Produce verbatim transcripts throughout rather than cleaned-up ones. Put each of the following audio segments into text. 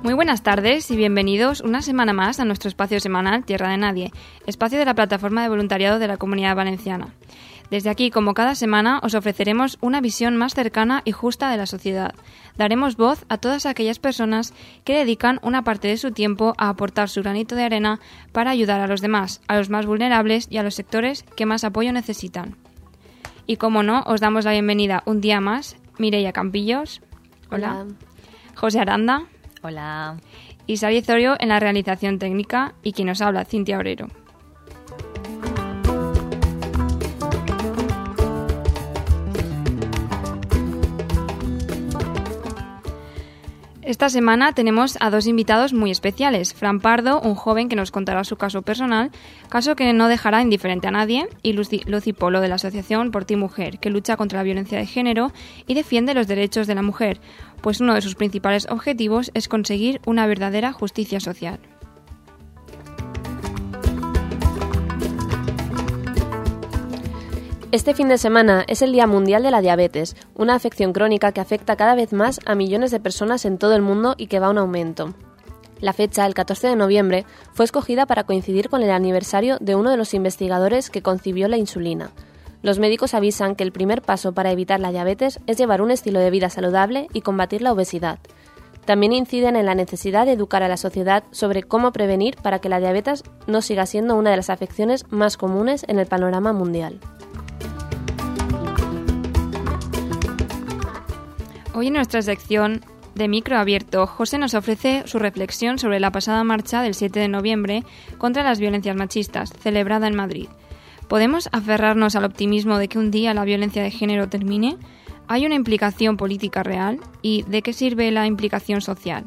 Muy buenas tardes y bienvenidos una semana más a nuestro espacio semanal Tierra de Nadie, espacio de la plataforma de voluntariado de la Comunidad Valenciana. Desde aquí, como cada semana, os ofreceremos una visión más cercana y justa de la sociedad. Daremos voz a todas aquellas personas que dedican una parte de su tiempo a aportar su granito de arena para ayudar a los demás, a los más vulnerables y a los sectores que más apoyo necesitan. Y como no, os damos la bienvenida un día más, Mireia Campillos. Hola. Hola. José Aranda. Hola. Y Sari Zorio en la realización técnica y quien nos habla, Cintia Obrero. Esta semana tenemos a dos invitados muy especiales. Fran Pardo, un joven que nos contará su caso personal, caso que no dejará indiferente a nadie, y Lucy, Lucy Polo, de la asociación Por Ti Mujer, que lucha contra la violencia de género y defiende los derechos de la mujer, pues uno de sus principales objetivos es conseguir una verdadera justicia social. Este fin de semana es el Día Mundial de la Diabetes, una afección crónica que afecta cada vez más a millones de personas en todo el mundo y que va en aumento. La fecha, el catorce de noviembre, fue escogida para coincidir con el aniversario de uno de los investigadores que concibió la insulina. Los médicos avisan que el primer paso para evitar la diabetes es llevar un estilo de vida saludable y combatir la obesidad. También inciden en la necesidad de educar a la sociedad sobre cómo prevenir para que la diabetes no siga siendo una de las afecciones más comunes en el panorama mundial. Hoy en nuestra sección de Micro Abierto, José nos ofrece su reflexión sobre la pasada marcha del siete de noviembre contra las violencias machistas, celebrada en Madrid. ¿Podemos aferrarnos al optimismo de que un día la violencia de género termine? ¿Hay una implicación política real? ¿Y de qué sirve la implicación social?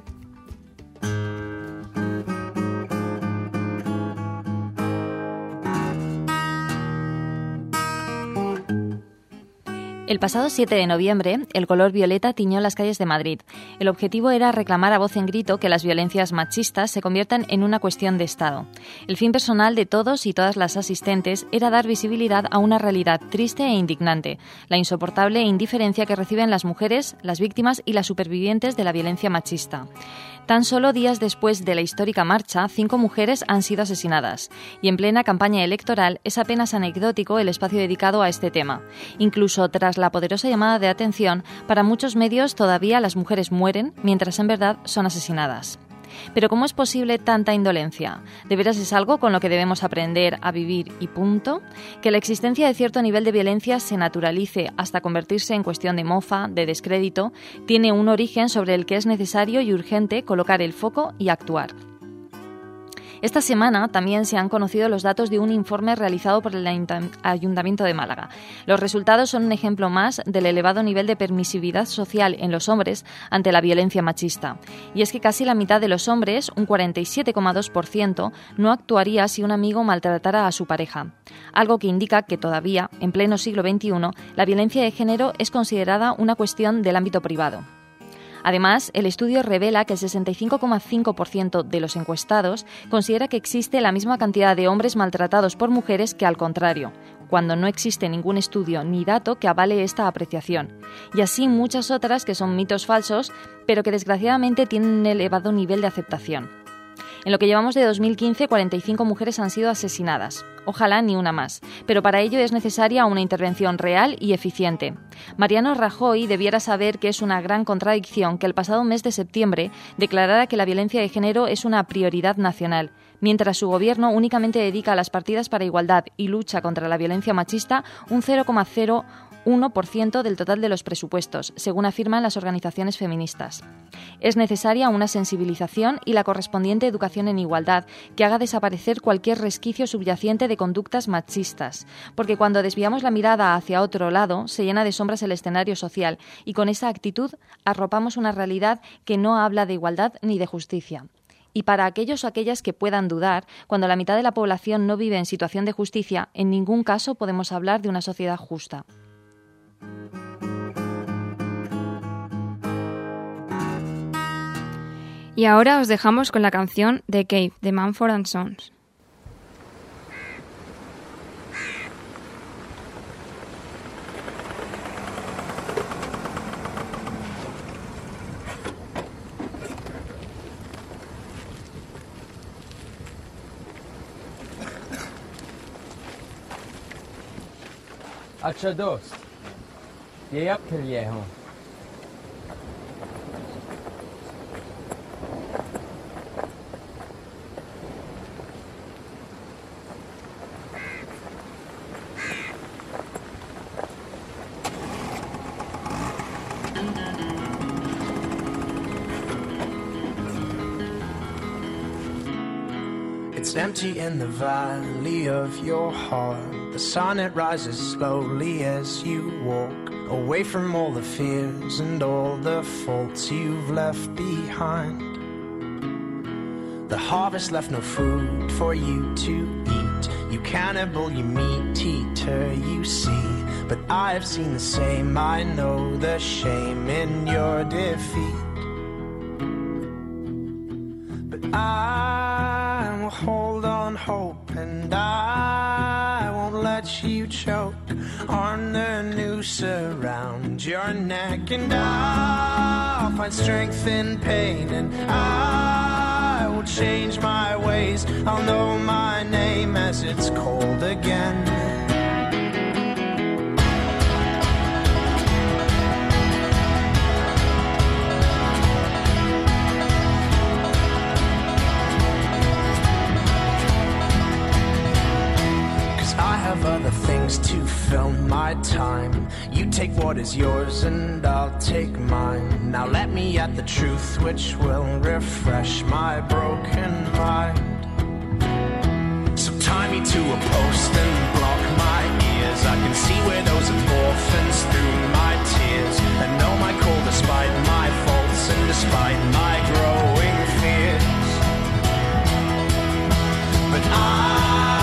El pasado siete de noviembre, el color violeta tiñó las calles de Madrid. El objetivo era reclamar a voz en grito que las violencias machistas se conviertan en una cuestión de Estado. El fin personal de todos y todas las asistentes era dar visibilidad a una realidad triste e indignante, la insoportable indiferencia que reciben las mujeres, las víctimas y las supervivientes de la violencia machista. Tan solo días después de la histórica marcha, cinco mujeres han sido asesinadas. Y en plena campaña electoral es apenas anecdótico el espacio dedicado a este tema. Incluso tras la poderosa llamada de atención, para muchos medios todavía las mujeres mueren, mientras en verdad son asesinadas. Pero ¿cómo es posible tanta indolencia? ¿De veras es algo con lo que debemos aprender a vivir y punto? Que la existencia de cierto nivel de violencia se naturalice hasta convertirse en cuestión de mofa, de descrédito, tiene un origen sobre el que es necesario y urgente colocar el foco y actuar. Esta semana también se han conocido los datos de un informe realizado por el Ayuntamiento de Málaga. Los resultados son un ejemplo más del elevado nivel de permisividad social en los hombres ante la violencia machista. Y es que casi la mitad de los hombres, un cuarenta y siete coma dos por ciento, no actuaría si un amigo maltratara a su pareja. Algo que indica que todavía, en pleno siglo veintiuno, la violencia de género es considerada una cuestión del ámbito privado. Además, el estudio revela que el sesenta y cinco coma cinco por ciento de los encuestados considera que existe la misma cantidad de hombres maltratados por mujeres que al contrario, cuando no existe ningún estudio ni dato que avale esta apreciación. Y así muchas otras que son mitos falsos, pero que desgraciadamente tienen un elevado nivel de aceptación. En lo que llevamos de dos mil quince, cuarenta y cinco mujeres han sido asesinadas. Ojalá ni una más, pero para ello es necesaria una intervención real y eficiente. Mariano Rajoy debiera saber que es una gran contradicción que el pasado mes de septiembre declarara que la violencia de género es una prioridad nacional, mientras su gobierno únicamente dedica a las partidas para igualdad y lucha contra la violencia machista un cero coma cero uno por ciento del total de los presupuestos, según afirman las organizaciones feministas. Es necesaria una sensibilización y la correspondiente educación en igualdad que haga desaparecer cualquier resquicio subyacente de conductas machistas, porque cuando desviamos la mirada hacia otro lado se llena de sombras el escenario social y con esa actitud arropamos una realidad que no habla de igualdad ni de justicia. Y para aquellos o aquellas que puedan dudar, cuando la mitad de la población no vive en situación de justicia, en ningún caso podemos hablar de una sociedad justa. Y ahora os dejamos con la canción The Cave de Mumford and Sons. Hacha dos. Llegué up que viejo. It's empty in the valley of your heart. The sun, it rises slowly as you walk away from all the fears and all the faults you've left behind. The harvest left no food for you to eat. You cannibal, you meat eater, you see. But I have seen the same, I know the shame in your defeat. But I will hold on hope, and I won't let you choke on the noose around your neck. And I'll find strength in pain, and I will change my ways. I'll know my name as it's cold again. Other things to fill my time. You take what is yours and I'll take mine. Now let me at the truth which will refresh my broken mind. So tie me to a post and block my ears. I can see where those orphans through my tears, and know my call despite my faults and despite my growing fears. But I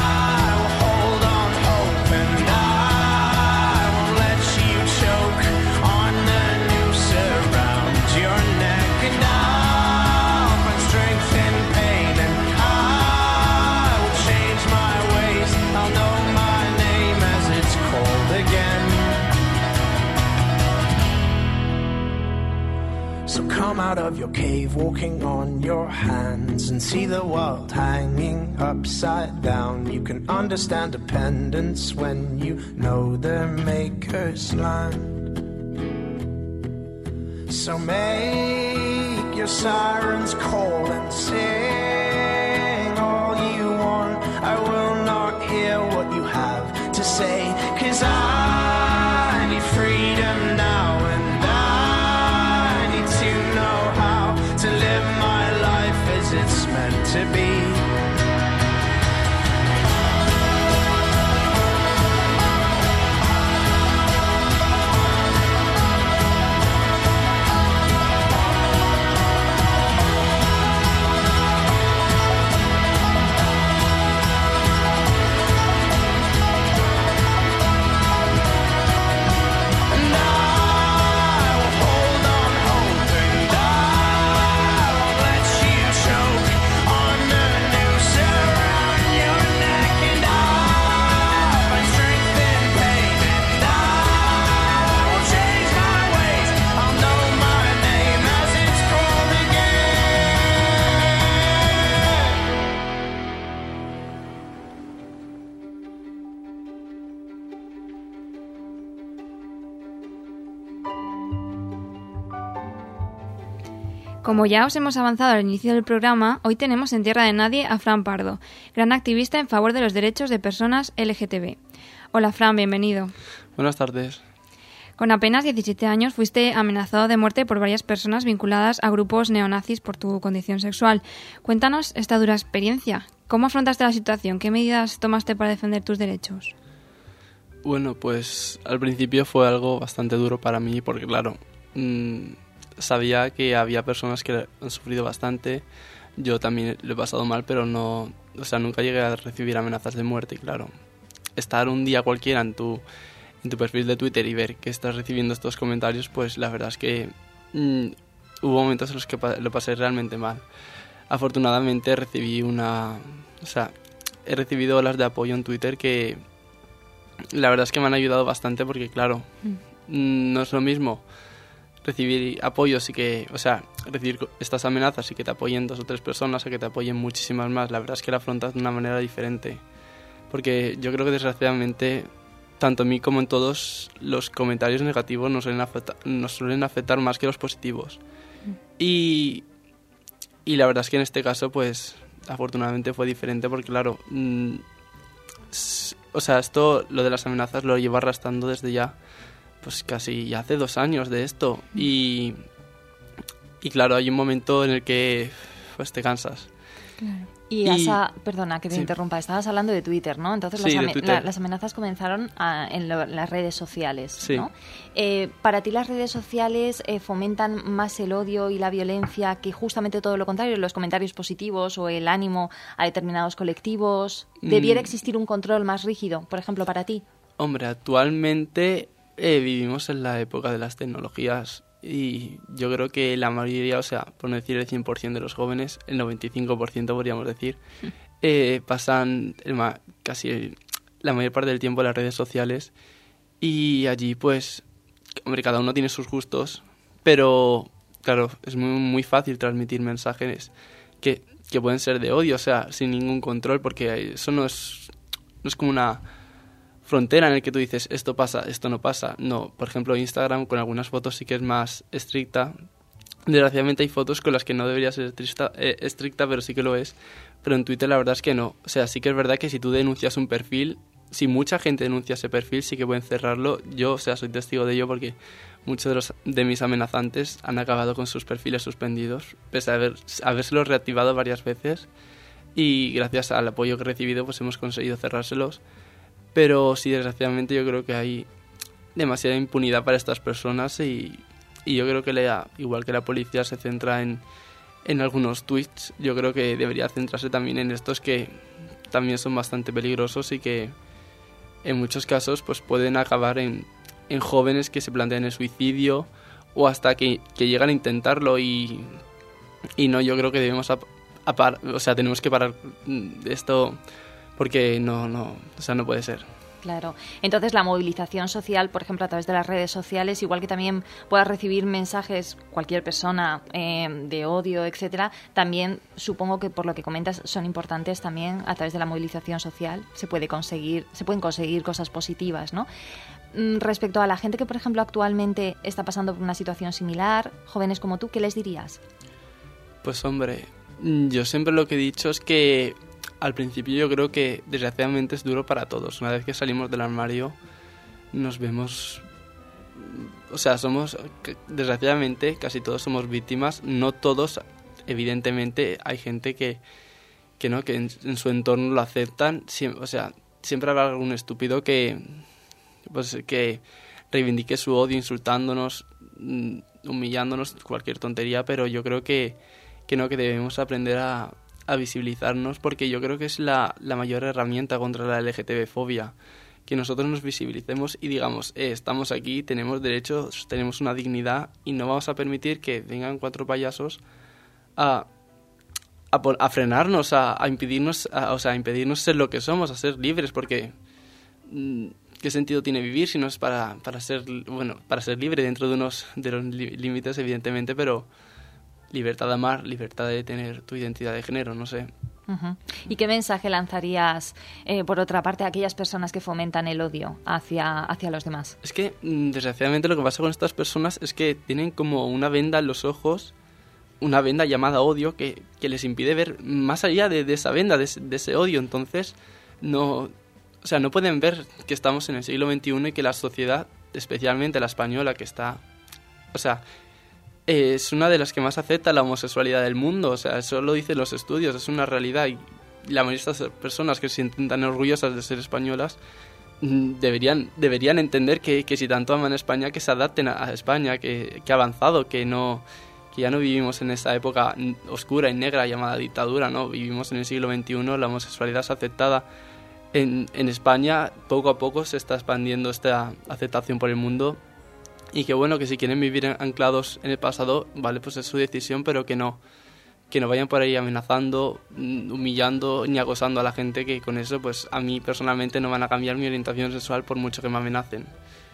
come out of your cave, walking on your hands, and see the world hanging upside down. You can understand dependence when you know the maker's land. So make your sirens call and sing all you want. I will not hear what you have to say, 'cause I need freedom now, and to live my life as it's meant to be. Como ya os hemos avanzado al inicio del programa, hoy tenemos en Tierra de Nadie a Fran Pardo, gran activista en favor de los derechos de personas L G T B. Hola Fran, bienvenido. Buenas tardes. Con apenas diecisiete años fuiste amenazado de muerte por varias personas vinculadas a grupos neonazis por tu condición sexual. Cuéntanos esta dura experiencia. ¿Cómo afrontaste la situación? ¿Qué medidas tomaste para defender tus derechos? Bueno, pues al principio fue algo bastante duro para mí porque, claro, mmm, sabía que había personas que han sufrido bastante. Yo también lo he pasado mal, pero no, o sea, nunca llegué a recibir amenazas de muerte. Y claro, estar un día cualquiera en tu, en tu perfil de Twitter y ver que estás recibiendo estos comentarios, pues la verdad es que mmm, hubo momentos en los que pa- lo pasé realmente mal. Afortunadamente recibí una, o sea, he recibido olas de apoyo en Twitter que la verdad es que me han ayudado bastante porque, claro, mm. no es lo mismo recibir apoyos y que, o sea, recibir estas amenazas y que te apoyen dos o tres personas a que te apoyen muchísimas más. La verdad es que la afrontas de una manera diferente. Porque yo creo que desgraciadamente tanto a mí como en todos, los comentarios negativos nos suelen afectar, nos suelen afectar más que los positivos. Mm. Y, y la verdad es que en este caso, pues, afortunadamente fue diferente porque, claro, mmm, s- o sea, esto, lo de las amenazas lo llevo arrastrando desde ya, pues casi ya hace dos años de esto. Mm. Y, y claro, hay un momento en el que, pues, te cansas. Claro. Y, y esa, perdona que te sí. interrumpa, estabas hablando de Twitter, ¿no? Entonces sí, las, ame- Twitter. La, las amenazas comenzaron a, en lo, las redes sociales, sí. ¿no? Eh, ¿Para ti las redes sociales eh, fomentan más el odio y la violencia que justamente todo lo contrario, los comentarios positivos o el ánimo a determinados colectivos? ¿Debiera mm. existir un control más rígido, por ejemplo, para ti? Hombre, actualmente eh, vivimos en la época de las tecnologías. Y yo creo que la mayoría, o sea, por no decir el cien por ciento de los jóvenes, el noventa y cinco por ciento podríamos decir, eh, pasan el ma- casi la mayor parte del tiempo en las redes sociales y allí, pues, hombre, cada uno tiene sus gustos, pero, claro, es muy, muy fácil transmitir mensajes que, que pueden ser de odio, o sea, sin ningún control, porque eso no es, no es como una frontera en el que tú dices esto pasa, esto no pasa. No, por ejemplo, Instagram con algunas fotos sí que es más estricta. Desgraciadamente hay fotos con las que no debería ser estricta, eh, estricta, pero sí que lo es. Pero en Twitter la verdad es que no. O sea, sí que es verdad que si tú denuncias un perfil, si mucha gente denuncia ese perfil, sí que pueden cerrarlo. Yo, o sea, soy testigo de ello porque muchos de, los, de mis amenazantes han acabado con sus perfiles suspendidos, pese a haber, habérselos reactivado varias veces. Y gracias al apoyo que he recibido, pues hemos conseguido cerrárselos. Pero sí, desgraciadamente yo creo que hay demasiada impunidad para estas personas y, y yo creo que la, igual que la policía se centra en, en algunos tweets, yo creo que debería centrarse también en estos que también son bastante peligrosos y que en muchos casos pues pueden acabar en, en jóvenes que se plantean el suicidio o hasta que, que llegan a intentarlo y, y no, yo creo que debemos, a, a par, o sea, tenemos que parar esto. Porque no, no, o sea, no puede ser. Claro. Entonces, la movilización social, por ejemplo, a través de las redes sociales, igual que también pueda recibir mensajes cualquier persona eh, de odio, etcétera, también supongo que por lo que comentas son importantes también a través de la movilización social. Se puede conseguir, se pueden conseguir cosas positivas, ¿no? Respecto a la gente que, por ejemplo, actualmente está pasando por una situación similar, jóvenes como tú, ¿qué les dirías? Pues, hombre, yo siempre lo que he dicho es que al principio yo creo que desgraciadamente es duro para todos. Una vez que salimos del armario nos vemos, o sea, somos, desgraciadamente casi todos somos víctimas, no todos, evidentemente hay gente que, que no, que en, en su entorno lo aceptan, o sea, siempre habrá algún estúpido que, pues, que reivindique su odio insultándonos, humillándonos, cualquier tontería, pero yo creo que, que no, que debemos aprender a a visibilizarnos porque yo creo que es la, la mayor herramienta contra la L G T B fobia, que nosotros nos visibilicemos y digamos, eh, estamos aquí, tenemos derechos, tenemos una dignidad y no vamos a permitir que vengan cuatro payasos a, a, a frenarnos, a, a impedirnos, a, o sea, a impedirnos ser lo que somos, a ser libres, porque mmm, ¿qué sentido tiene vivir si no es para, para ser, bueno, para ser libre dentro de unos de los límites, evidentemente, pero libertad de amar, libertad de tener tu identidad de género, no sé. Uh-huh. ¿Y qué mensaje lanzarías, eh, por otra parte, a aquellas personas que fomentan el odio hacia, hacia los demás? Es que, desgraciadamente, lo que pasa con estas personas es que tienen como una venda en los ojos, una venda llamada odio, que, que les impide ver más allá de, de esa venda, de, de ese odio. Entonces, no, o sea, no pueden ver que estamos en el siglo veintiuno y que la sociedad, especialmente la española, que está, o sea, es una de las que más acepta la homosexualidad del mundo. O sea, eso lo dicen los estudios, es una realidad. Y la mayoría de estas personas que se sienten tan orgullosas de ser españolas deberían, deberían entender que, que si tanto aman a España, que se adapten a, a España, que, que ha avanzado, que no, que ya no vivimos en esa época oscura y negra llamada dictadura, ¿no? Vivimos en el siglo veintiuno, la homosexualidad es aceptada. En, en España, poco a poco se está expandiendo esta aceptación por el mundo. Y que bueno, que si quieren vivir anclados en el pasado, vale, pues es su decisión, pero que no, que no vayan por ahí amenazando, humillando ni acosando a la gente, que con eso, pues a mí personalmente no van a cambiar mi orientación sexual por mucho que me amenacen.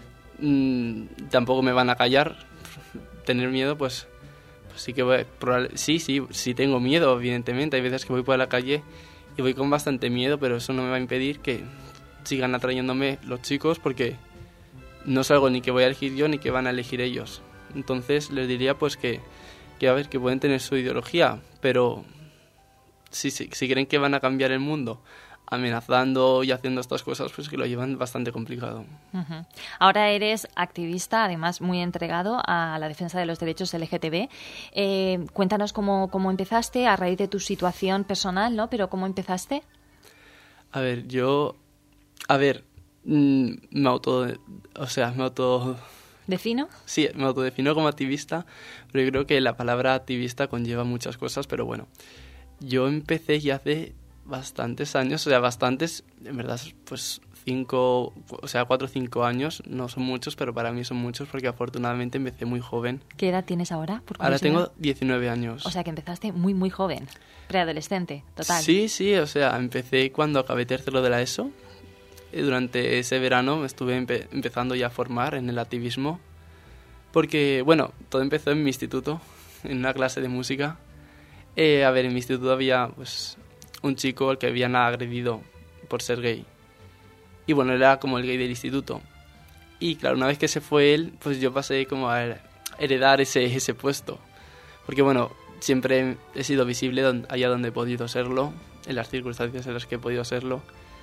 Mm, tampoco me van a callar. Tener miedo, pues, pues sí que voy, probable, sí, sí, sí tengo miedo, evidentemente. Hay veces que voy por la calle y voy con bastante miedo, pero eso no me va a impedir que sigan atrayéndome los chicos, porque no es algo ni que voy a elegir yo ni que van a elegir ellos. Entonces les diría pues que, que a ver, que pueden tener su ideología, pero si, si, si creen que van a cambiar el mundo amenazando y haciendo estas cosas, pues que lo llevan bastante complicado. Uh-huh. Ahora eres activista, además muy entregado a la defensa de los derechos L G T B. Eh, cuéntanos cómo, cómo empezaste, a raíz de tu situación personal, ¿no? Pero ¿cómo empezaste? A ver, yo... A ver, mmm, me auto... O sea, me auto... ¿Defino? Sí, me autodefino como activista, pero yo creo que la palabra activista conlleva muchas cosas, pero bueno, yo empecé ya hace bastantes años, o sea, bastantes, en verdad, pues cinco, o sea, cuatro o cinco años, no son muchos, pero para mí son muchos porque afortunadamente empecé muy joven. ¿Qué edad tienes ahora? Por ahora tengo diecinueve años. O sea, que empezaste muy, muy joven, preadolescente, total. Sí, sí, o sea, empecé cuando acabé tercero de la ESO. Durante ese verano me estuve empe- empezando ya a formar en el activismo, porque, bueno, todo empezó en mi instituto, en una clase de música. Eh, a ver, en mi instituto había pues un chico al que habían agredido por ser gay. Y bueno, era como el gay del instituto. Y claro, una vez que se fue él, pues yo pasé como a heredar ese, ese puesto. Porque bueno, siempre he sido visible donde, allá donde he podido serlo, en las circunstancias en las que he podido serlo.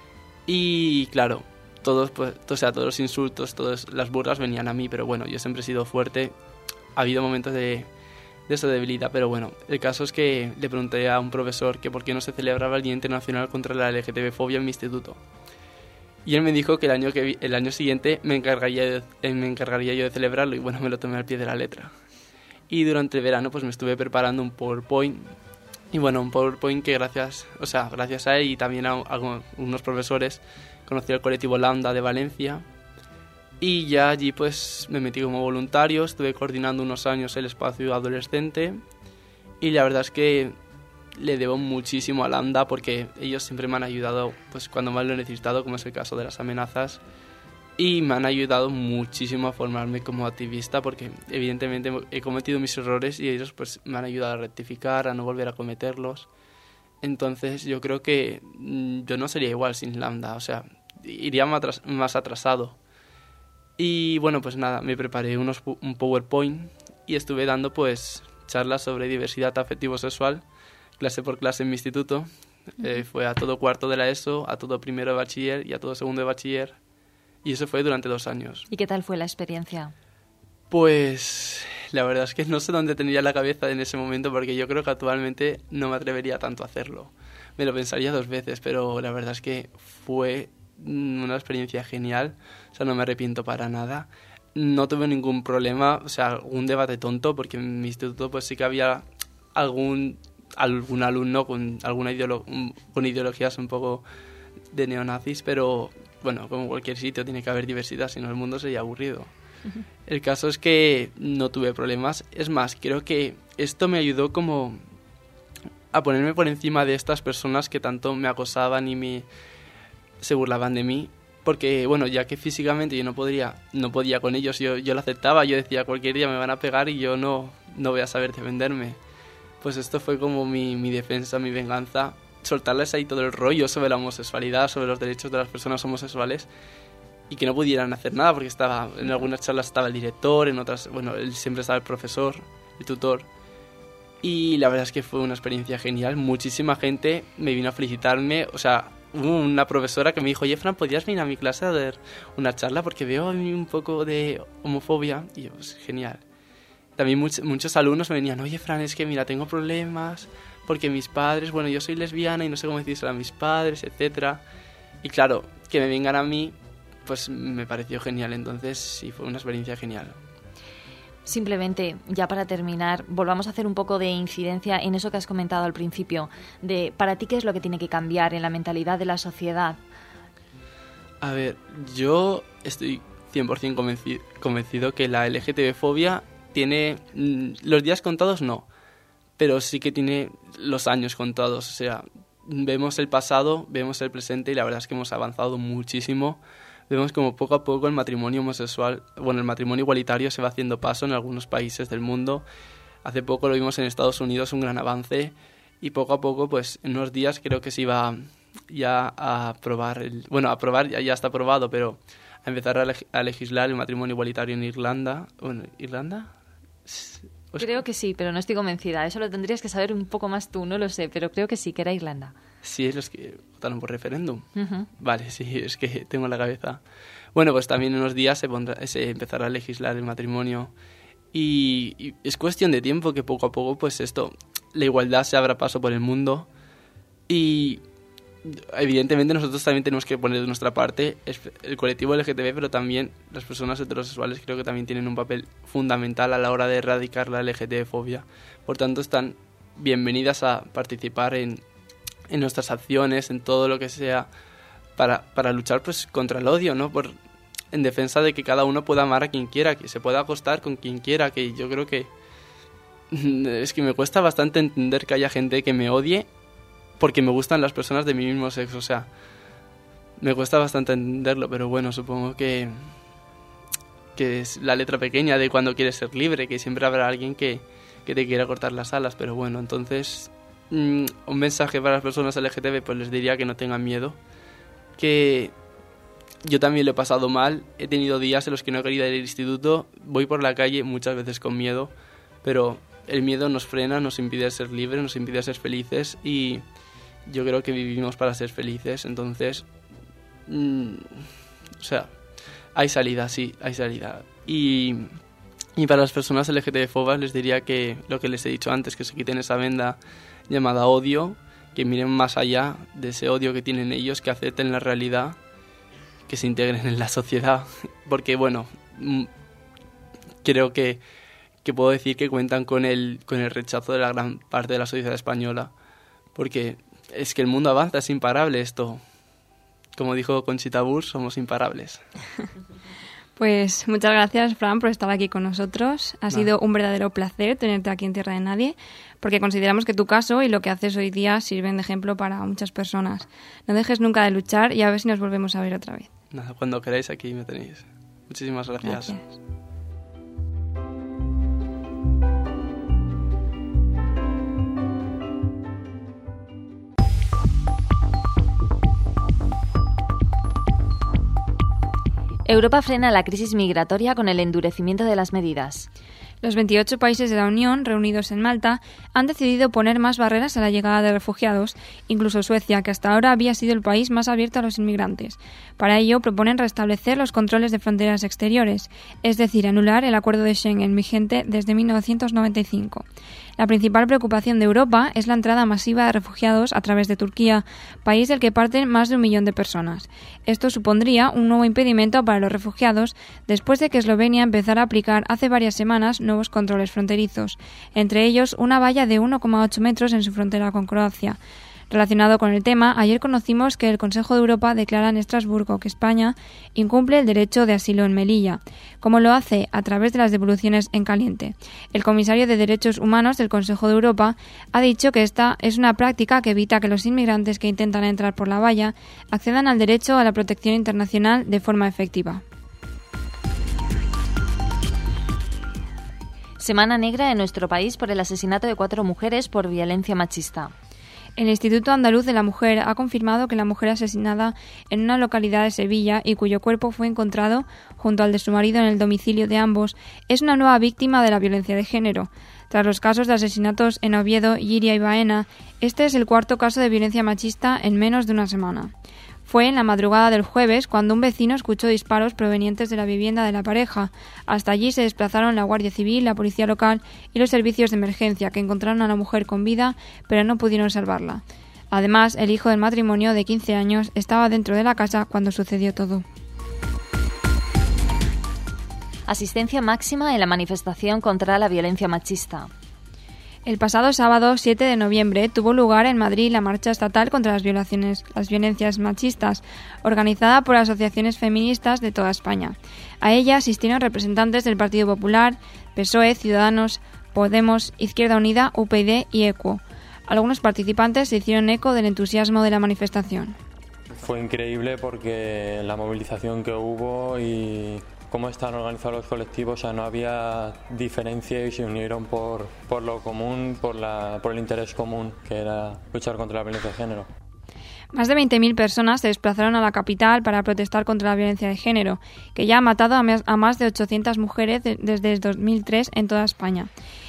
Y claro, todos, pues, o sea, todos los insultos, todas las burlas venían a mí, pero bueno, yo siempre he sido fuerte. Ha habido momentos de, de esa debilidad, pero bueno, el caso es que le pregunté a un profesor que por qué no se celebraba el Día Internacional contra la L G T B-fobia en mi instituto. Y él me dijo que el año, que, el año siguiente me encargaría, de, me encargaría yo de celebrarlo, y bueno, me lo tomé al pie de la letra. Y durante el verano pues me estuve preparando un PowerPoint. Y bueno, un PowerPoint que gracias, o sea, gracias a él y también a, a unos profesores conocí al colectivo Lambda de Valencia. Y ya allí pues me metí como voluntario, estuve coordinando unos años el espacio adolescente. Y la verdad es que le debo muchísimo a Lambda porque ellos siempre me han ayudado pues cuando más lo he necesitado, como es el caso de las amenazas. Y me han ayudado muchísimo a formarme como activista porque evidentemente he cometido mis errores y ellos pues me han ayudado a rectificar, a no volver a cometerlos. Entonces yo creo que mmm, yo no sería igual sin Lambda, o sea, iría más, atras- más atrasado. Y bueno, pues nada, me preparé unos, un PowerPoint y estuve dando pues charlas sobre diversidad afectivo-sexual, clase por clase en mi instituto. Uh-huh. Eh, fue a todo cuarto de la ESO, a todo primero de bachiller y a todo segundo de bachiller. Y eso fue durante dos años. ¿Y qué tal fue la experiencia? Pues la verdad es que no sé dónde tendría la cabeza en ese momento porque yo creo que actualmente no me atrevería tanto a hacerlo. Me lo pensaría dos veces, pero la verdad es que fue una experiencia genial. O sea, no me arrepiento para nada. No tuve ningún problema, o sea, algún debate tonto, porque en mi instituto pues sí que había algún, algún alumno con, alguna ideolo- con ideologías un poco de neonazis, pero... Bueno, como cualquier sitio tiene que haber diversidad, si no el mundo sería aburrido. Uh-huh. El caso es que no tuve problemas. Es más, creo que esto me ayudó como a ponerme por encima de estas personas que tanto me acosaban y me se burlaban de mí. Porque, bueno, ya que físicamente yo no podría, no podía con ellos, yo, yo lo aceptaba. Yo decía, cualquier día me van a pegar y yo no, no voy a saber defenderme. Pues esto fue como mi, mi defensa, mi venganza. Soltarles ahí todo el rollo sobre la homosexualidad, sobre los derechos de las personas homosexuales y que no pudieran hacer nada porque estaba en algunas charlas estaba el director, en otras, bueno, él siempre estaba el profesor, el tutor y la verdad es que fue una experiencia genial. Muchísima gente me vino a felicitarme, o sea, hubo una profesora que me dijo, oye Fran, ¿podrías venir a mi clase a dar una charla? Porque veo a mí un poco de homofobia y yo, pues genial. También much- muchos alumnos me venían, oye Fran, es que mira, tengo problemas porque mis padres, bueno, yo soy lesbiana y no sé cómo decírselo a mis padres, etcétera. Y claro, que me vengan a mí, pues me pareció genial. Entonces sí, fue una experiencia genial. Simplemente, ya para terminar, volvamos a hacer un poco de incidencia en eso que has comentado al principio, de para ti qué es lo que tiene que cambiar en la mentalidad de la sociedad. A ver, yo estoy cien por ciento convencido, convencido que la L G T B-fobia tiene mmm, los días contados, no, pero sí que tiene los años contados. O sea, vemos el pasado, vemos el presente y la verdad es que hemos avanzado muchísimo. Vemos como poco a poco el matrimonio homosexual, bueno, el matrimonio igualitario se va haciendo paso en algunos países del mundo. Hace poco lo vimos en Estados Unidos, un gran avance, y poco a poco, pues en unos días creo que se iba ya a aprobar, el, bueno, a aprobar ya, ya está aprobado, pero a empezar a, leg- a legislar el matrimonio igualitario en Irlanda. Bueno, ¿Irlanda? Os- Creo que sí, pero no estoy convencida. Eso lo tendrías que saber un poco más tú, no lo sé, pero creo que sí, que era Irlanda. Sí, es los que votaron por referéndum. Ujú. Vale, sí, es que tengo en la cabeza. Bueno, pues también en unos días se, pondrá, se empezará a legislar el matrimonio y, y es cuestión de tiempo que poco a poco, pues esto, la igualdad se abra paso por el mundo y evidentemente nosotros también tenemos que poner de nuestra parte el colectivo L G T B, pero también las personas heterosexuales creo que también tienen un papel fundamental a la hora de erradicar la L G T B-fobia. Por tanto, están bienvenidas a participar en, en nuestras acciones, en todo lo que sea para, para luchar pues contra el odio, ¿no? Por, en defensa de que cada uno pueda amar a quien quiera, que se pueda acostar con quien quiera, que yo creo que es que me cuesta bastante entender que haya gente que me odie porque me gustan las personas de mi mismo sexo, o sea, me cuesta bastante entenderlo, pero bueno, supongo que que es la letra pequeña de cuando quieres ser libre, que siempre habrá alguien que, que te quiera cortar las alas, pero bueno, entonces mmm, un mensaje para las personas L G T B, pues les diría que no tengan miedo, que yo también lo he pasado mal, he tenido días en los que no he querido ir al instituto, voy por la calle muchas veces con miedo, pero el miedo nos frena, nos impide ser libres, nos impide ser felices y yo creo que vivimos para ser felices, entonces, mmm, o sea, hay salida, sí, hay salida. Y, y para las personas L G T B-fobas les diría que lo que les he dicho antes, que se quiten esa venda llamada odio, que miren más allá de ese odio que tienen ellos, que acepten la realidad, que se integren en la sociedad, porque bueno, creo que, que puedo decir que cuentan con el, con el rechazo de la gran parte de la sociedad española, porque es que el mundo avanza, es imparable esto. Como dijo Conchita Wurst, somos imparables. Pues muchas gracias, Fran, por estar aquí con nosotros. Ha Nada. sido un verdadero placer tenerte aquí en Tierra de Nadie, porque consideramos que tu caso y lo que haces hoy día sirven de ejemplo para muchas personas. No dejes nunca de luchar y a ver si nos volvemos a ver otra vez. Nada, cuando queráis aquí me tenéis. Muchísimas gracias. Gracias. Europa frena la crisis migratoria con el endurecimiento de las medidas. Los veintiocho países de la Unión, reunidos en Malta, han decidido poner más barreras a la llegada de refugiados, incluso Suecia, que hasta ahora había sido el país más abierto a los inmigrantes. Para ello, proponen restablecer los controles de fronteras exteriores, es decir, anular el acuerdo de Schengen vigente desde mil novecientos noventa y cinco. La principal preocupación de Europa es la entrada masiva de refugiados a través de Turquía, país del que parten más de un millón de personas. Esto supondría un nuevo impedimento para los refugiados después de que Eslovenia empezara a aplicar hace varias semanas nuevos controles fronterizos, entre ellos una valla de uno coma ocho metros en su frontera con Croacia. Relacionado con el tema, ayer conocimos que el Consejo de Europa declara en Estrasburgo que España incumple el derecho de asilo en Melilla, como lo hace a través de las devoluciones en caliente. El comisario de Derechos Humanos del Consejo de Europa ha dicho que esta es una práctica que evita que los inmigrantes que intentan entrar por la valla accedan al derecho a la protección internacional de forma efectiva. Semana negra en nuestro país por el asesinato de cuatro mujeres por violencia machista. El Instituto Andaluz de la Mujer ha confirmado que la mujer asesinada en una localidad de Sevilla y cuyo cuerpo fue encontrado junto al de su marido en el domicilio de ambos es una nueva víctima de la violencia de género. Tras los casos de asesinatos en Oviedo, Lliria y Baena, este es el cuarto caso de violencia machista en menos de una semana. Fue en la madrugada del jueves cuando un vecino escuchó disparos provenientes de la vivienda de la pareja. Hasta allí se desplazaron la Guardia Civil, la Policía Local y los servicios de emergencia, que encontraron a la mujer con vida, pero no pudieron salvarla. Además, el hijo del matrimonio, de quince años, estaba dentro de la casa cuando sucedió todo. Asistencia máxima en la manifestación contra la violencia machista. El pasado sábado siete de noviembre tuvo lugar en Madrid la marcha estatal contra las violaciones, las violencias machistas, organizada por asociaciones feministas de toda España. A ella asistieron representantes del Partido Popular, P S O E, Ciudadanos, Podemos, Izquierda Unida, U P y y ECUO. Algunos participantes se hicieron eco del entusiasmo de la manifestación. Fue increíble porque la movilización que hubo y cómo están organizados los colectivos, o sea, no había diferencia y se unieron por, por lo común, por, la, por el interés común, que era luchar contra la violencia de género. Más de veinte mil personas se desplazaron a la capital para protestar contra la violencia de género, que ya ha matado a más de ochocientas mujeres de- desde dos mil tres en toda España.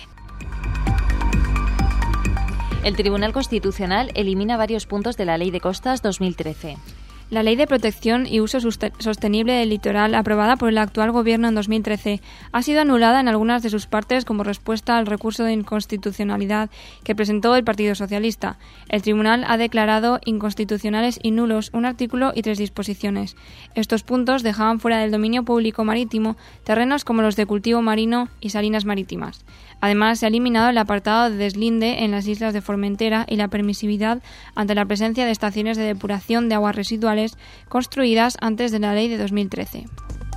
El Tribunal Constitucional elimina varios puntos de la Ley de Costas dos mil trece. La Ley de Protección y Uso Suste- Sostenible del Litoral, aprobada por el actual Gobierno en dos mil trece, ha sido anulada en algunas de sus partes como respuesta al recurso de inconstitucionalidad que presentó el Partido Socialista. El Tribunal ha declarado inconstitucionales y nulos un artículo y tres disposiciones. Estos puntos dejaban fuera del dominio público marítimo terrenos como los de cultivo marino y salinas marítimas. Además, se ha eliminado el apartado de deslinde en las islas de Formentera y la permisividad ante la presencia de estaciones de depuración de aguas residuales construidas antes de la ley de dos mil trece.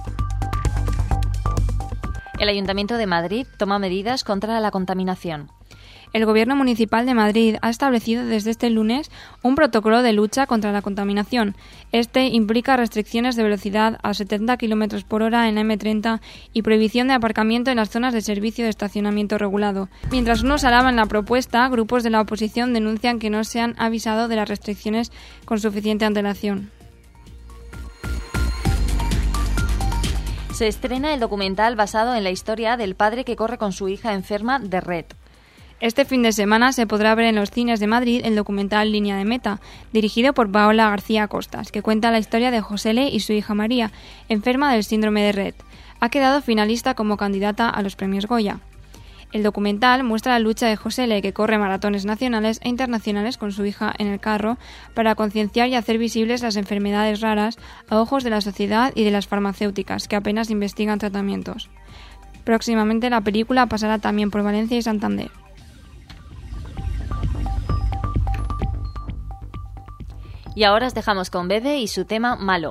El Ayuntamiento de Madrid toma medidas contra la contaminación. El Gobierno Municipal de Madrid ha establecido desde este lunes un protocolo de lucha contra la contaminación. Este implica restricciones de velocidad a setenta kilómetros por hora en la eme treinta y prohibición de aparcamiento en las zonas de servicio de estacionamiento regulado. Mientras unos alaban la propuesta, grupos de la oposición denuncian que no se han avisado de las restricciones con suficiente antelación. Se estrena el documental basado en la historia del padre que corre con su hija enferma de Red. Este fin de semana se podrá ver en los cines de Madrid el documental Línea de Meta, dirigido por Paola García Costas, que cuenta la historia de Josele y su hija María, enferma del síndrome de Rett. Ha quedado finalista como candidata a los premios Goya. El documental muestra la lucha de Josele, que corre maratones nacionales e internacionales con su hija en el carro para concienciar y hacer visibles las enfermedades raras a ojos de la sociedad y de las farmacéuticas, que apenas investigan tratamientos. Próximamente la película pasará también por Valencia y Santander. Y ahora os dejamos con Bebe y su tema Malo.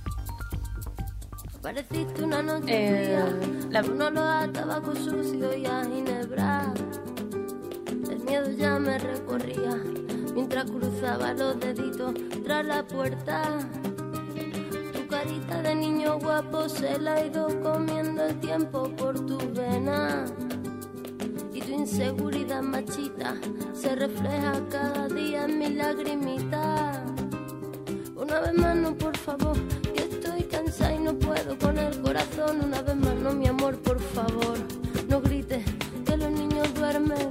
Pareciste una noche Eh, fría, la- un olor a tabaco sucio y a ginebra. El miedo ya me recorría mientras cruzaba los deditos tras la puerta. Tu carita de niño guapo se la ha ido comiendo el tiempo por tus venas. Y tu inseguridad machita se refleja cada día en mis lagrimitas. Una vez más no, por favor, que estoy cansada y no puedo con el corazón. Una vez más no, mi amor, por favor, no grites que los niños duermen.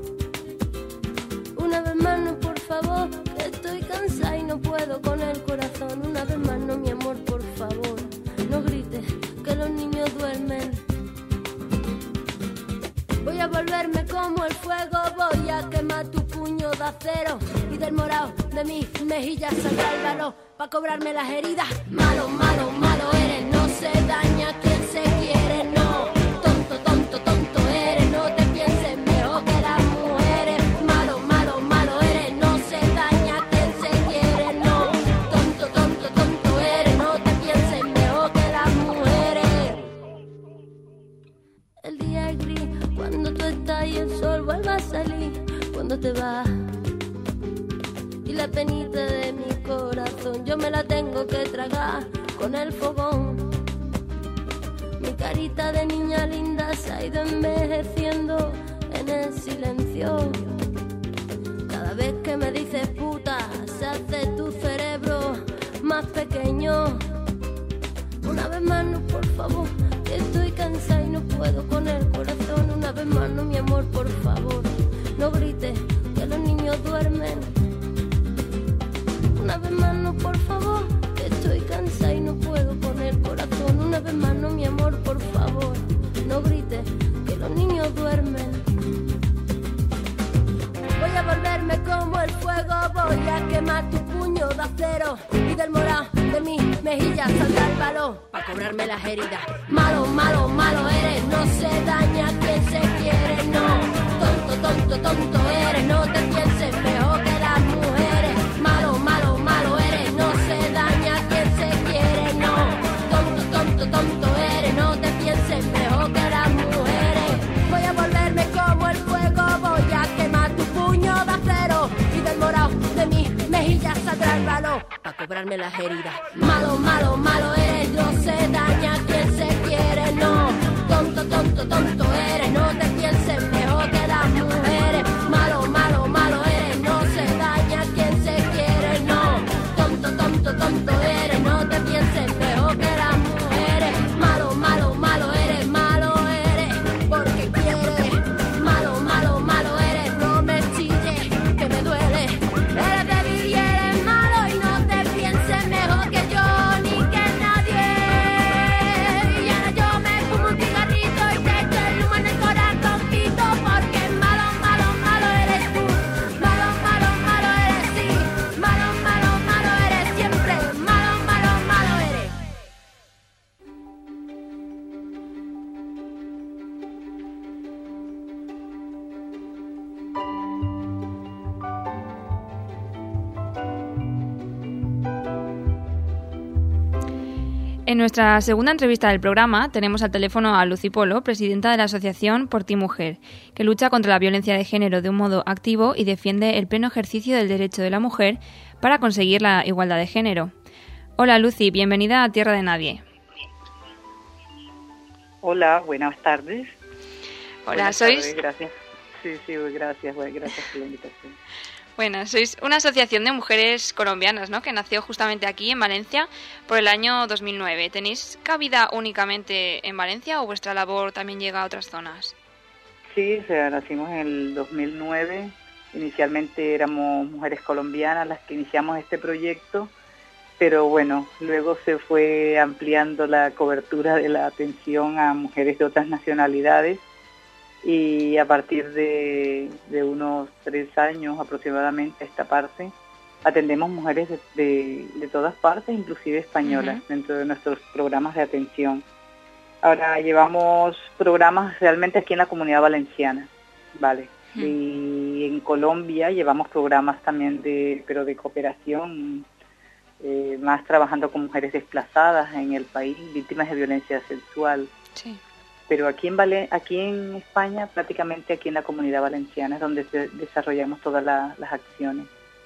Una vez más no, por favor, que estoy cansada y no puedo con el corazón. Una vez más no, mi amor, por favor, no grites que los niños duermen. Voy a volverme como el fuego, voy a quemar tu puño de acero y del morado de mis mejillas saldrá el valor pa' cobrarme las heridas. Malo, malo, malo eres, no se daña quien se quiere, no. Tonto, tonto, tonto eres, no te pienses mejor que las mujeres. Malo, malo, malo eres, no se daña quien se quiere, no. Tonto, tonto, tonto eres, no te pienses mejor que las mujeres. El día es gris cuando tú estás y el sol vuelve a salir cuando te vas. Y la penita de mi corazón yo me la tengo que tragar con el fogón. Mi carita de niña linda se ha ido envejeciendo en el silencio. Cada vez que me dices puta se hace tu cerebro más pequeño. Una vez más no, por favor, que estoy cansada y no puedo con el corazón. Una vez más no, mi amor, por favor, no grites que los niños duermen. Una vez más no, por favor, que estoy cansada y no puedo con el corazón. Una vez más no, mi amor, por favor, no grites que los niños duermen. Voy a volverme como el fuego, voy a quemar tu puño de acero y del morado de mis mejillas saldrá el valor pa' cobrarme las heridas. Malo, malo, malo eres, no se daña quien se quiere, no. Tonto, tonto, tonto eres, no te pienses mejor que las mujeres. Malo, malo, malo eres, no se daña quien se quiere, no. Tonto, tonto, tonto eres, no te pienses mejor que las mujeres. Voy a volverme como el fuego, voy a quemar tu puño de acero y del morado de mis mejillas saldrá el valor pa' cobrarme las heridas. Malo, malo, malo eres, no se daña quien se quiere, no. Tonto, tonto, tonto eres, no te pienses mejor que las mujeres. Malo, malo, malo eres, no se daña quien se quiere, no. En nuestra segunda entrevista del programa tenemos al teléfono a Lucy Polo, presidenta de la asociación Por Ti Mujer, que lucha contra la violencia de género de un modo activo y defiende el pleno ejercicio del derecho de la mujer para conseguir la igualdad de género. Hola Lucy, bienvenida a Tierra de Nadie. Hola, buenas tardes. Hola, buenas sois... tardes, gracias. Sí, sí, gracias, bueno, gracias por la invitación. Bueno, sois una asociación de mujeres colombianas, ¿no?, que nació justamente aquí, en Valencia, por el año dos mil nueve. ¿Tenéis cabida únicamente en Valencia o vuestra labor también llega a otras zonas? Sí, o sea, nacimos en el dos mil nueve. Inicialmente éramos mujeres colombianas las que iniciamos este proyecto, pero bueno, luego se fue ampliando la cobertura de la atención a mujeres de otras nacionalidades. Y a partir de, de unos tres años aproximadamente a esta parte, atendemos mujeres de, de, de todas partes, inclusive españolas, uh-huh. dentro de nuestros programas de atención. Ahora llevamos programas realmente aquí en la Comunidad Valenciana, ¿vale? Uh-huh. Y en Colombia llevamos programas también, de pero de cooperación, eh, más trabajando con mujeres desplazadas en el país, víctimas de violencia sexual. Sí. Pero aquí en Vale- aquí en España, prácticamente aquí en la Comunidad Valenciana, es donde se desarrollamos todas la, las acciones.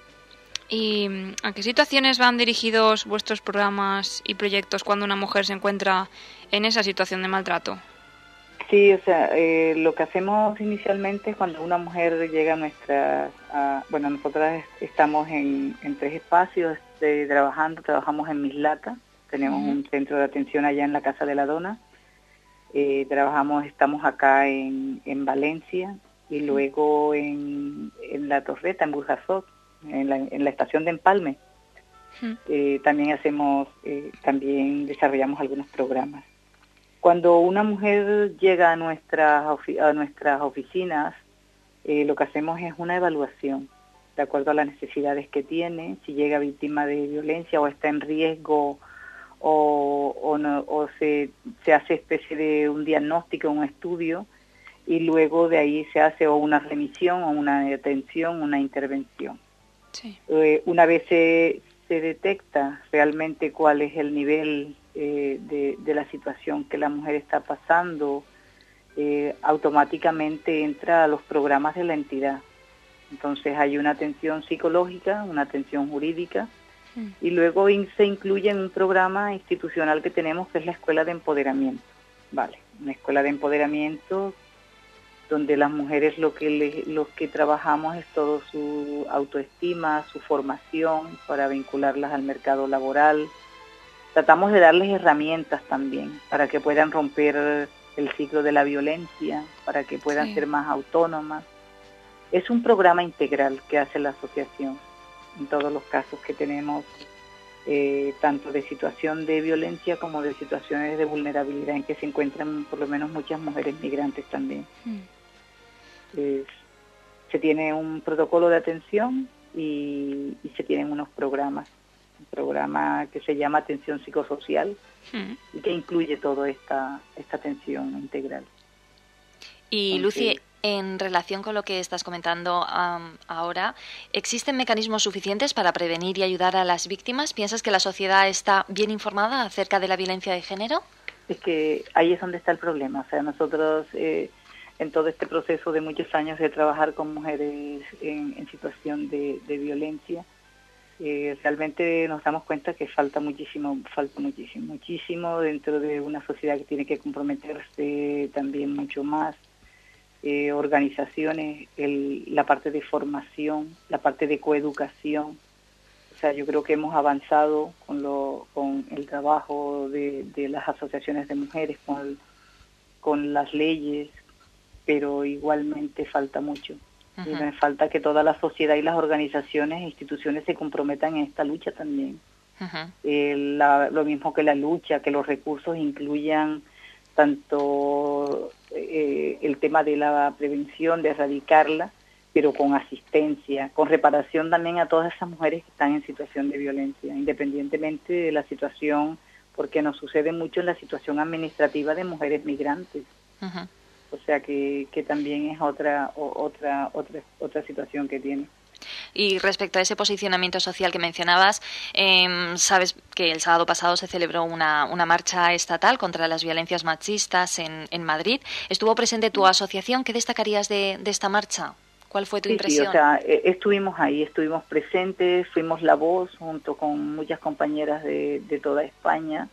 ¿Y a qué situaciones van dirigidos vuestros programas y proyectos cuando una mujer se encuentra en esa situación de maltrato? Sí, o sea, eh, lo que hacemos inicialmente es cuando una mujer llega a nuestra... A, bueno, nosotras estamos en, en tres espacios de, trabajando, trabajamos en Mislata, tenemos uh-huh. un centro de atención allá en la Casa de la Dona. Eh, trabajamos, estamos acá en, en Valencia y luego en, en La Torreta, en Burjasot, en la, en la estación de Empalme. Uh-huh. Eh, también hacemos, eh, también desarrollamos algunos programas. Cuando una mujer llega a nuestras, ofi- a nuestras oficinas, eh, lo que hacemos es una evaluación, de acuerdo a las necesidades que tiene, si llega víctima de violencia o está en riesgo, o, o, no, o se, se hace especie de un diagnóstico, un estudio, y luego de ahí se hace o una remisión o una atención, una intervención. Sí. Eh, una vez se, se detecta realmente cuál es el nivel eh, de, de la situación que la mujer está pasando, eh, automáticamente entra a los programas de la entidad. Entonces hay una atención psicológica, una atención jurídica, y luego se incluye en un programa institucional que tenemos, que es la Escuela de Empoderamiento. Vale, una escuela de empoderamiento donde las mujeres lo que le, lo que trabajamos es todo su autoestima, su formación para vincularlas al mercado laboral. Tratamos de darles herramientas también para que puedan romper el ciclo de la violencia, para que puedan sí. ser más autónomas. Es un programa integral que hace la asociación en todos los casos que tenemos, eh, tanto de situación de violencia como de situaciones de vulnerabilidad en que se encuentran por lo menos muchas mujeres migrantes también. Mm. Eh, se tiene un protocolo de atención y, y se tienen unos programas, un programa que se llama atención psicosocial mm. y que incluye toda esta, esta atención integral. Y Lucy, en relación con lo que estás comentando um, ahora, ¿existen mecanismos suficientes para prevenir y ayudar a las víctimas? ¿Piensas que la sociedad está bien informada acerca de la violencia de género? Es que ahí es donde está el problema. O sea, nosotros eh, en todo este proceso de muchos años de trabajar con mujeres en, en situación de, de violencia, eh, realmente nos damos cuenta que falta muchísimo, falta muchísimo, muchísimo dentro de una sociedad que tiene que comprometerse también mucho más. Eh, organizaciones, el, la parte de formación, la parte de coeducación. O sea, yo creo que hemos avanzado con, lo, con el trabajo de, de las asociaciones de mujeres, con, el, con las leyes, pero igualmente falta mucho. Uh-huh. Y me falta que toda la sociedad y las organizaciones e instituciones se comprometan en esta lucha también. Uh-huh. Eh, la, lo mismo que la lucha, que los recursos incluyan tanto eh, el tema de la prevención, de erradicarla, pero con asistencia, con reparación también a todas esas mujeres que están en situación de violencia, independientemente de la situación, porque nos sucede mucho en la situación administrativa de mujeres migrantes. Uh-huh. O sea que, que también es otra, o, otra, otra, otra situación que tiene. Y respecto a ese posicionamiento social que mencionabas, eh, sabes que el sábado pasado se celebró una, una marcha estatal contra las violencias machistas en, en Madrid. ¿Estuvo presente tu asociación? ¿Qué destacarías de, de esta marcha? ¿Cuál fue tu sí, impresión? Sí, o sea, eh, estuvimos ahí, estuvimos presentes, fuimos la voz junto con muchas compañeras de, de toda España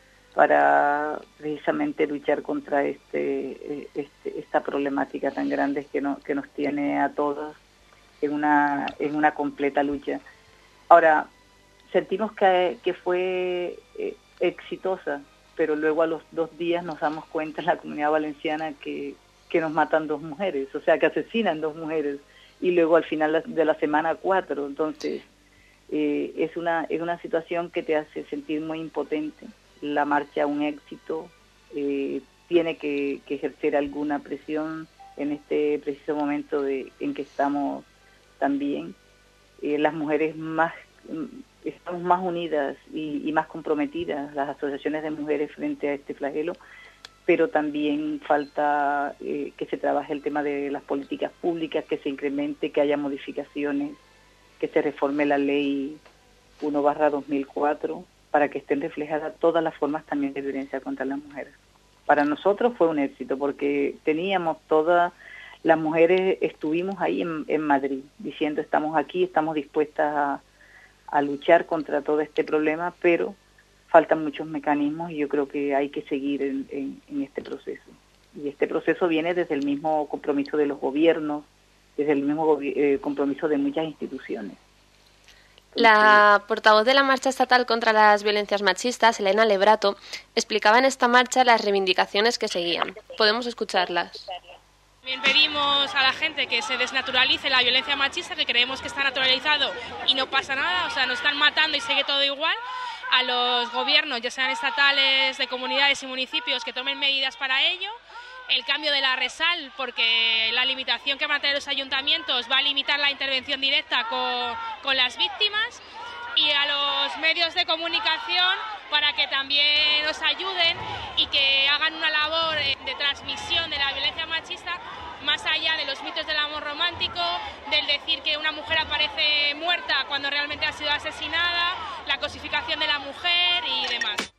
para precisamente luchar contra este, este esta problemática tan grande que, no, que nos tiene a todos en una, en una completa lucha. Ahora, sentimos que, que fue eh, exitosa, pero luego a los dos días nos damos cuenta en la Comunidad Valenciana que, que nos matan dos mujeres, o sea, que asesinan dos mujeres, y luego al final de la semana cuatro. Entonces, eh, es, una, es una situación que te hace sentir muy impotente. La marcha un éxito, eh, tiene que, que ejercer alguna presión en este preciso momento de, en que estamos también. Eh, las mujeres más estamos más unidas y, y más comprometidas, las asociaciones de mujeres frente a este flagelo, pero también falta eh, que se trabaje el tema de las políticas públicas, que se incremente, que haya modificaciones, que se reforme la ley uno barra dos mil cuatro para que estén reflejadas todas las formas también de violencia contra las mujeres. Para nosotros fue un éxito porque teníamos todas las mujeres, estuvimos ahí en, en Madrid diciendo estamos aquí, estamos dispuestas a, a luchar contra todo este problema, pero faltan muchos mecanismos y yo creo que hay que seguir en, en, en este proceso. Y este proceso viene desde el mismo compromiso de los gobiernos, desde el mismo eh, compromiso de muchas instituciones. La portavoz de la Marcha Estatal contra las Violencias Machistas, Elena Lebrato, explicaba en esta marcha las reivindicaciones que seguían. Podemos escucharlas. También pedimos a la gente que se desnaturalice la violencia machista, que creemos que está naturalizado y no pasa nada, o sea, nos están matando y sigue todo igual. A los gobiernos, ya sean estatales, de comunidades y municipios, que tomen medidas para ello. El cambio de la RESAL, porque la limitación que van a tener los ayuntamientos va a limitar la intervención directa con, con las víctimas, y a los medios de comunicación para que también nos ayuden y que hagan una labor de transmisión de la violencia machista más allá de los mitos del amor romántico, del decir que una mujer aparece muerta cuando realmente ha sido asesinada, la cosificación de la mujer y demás.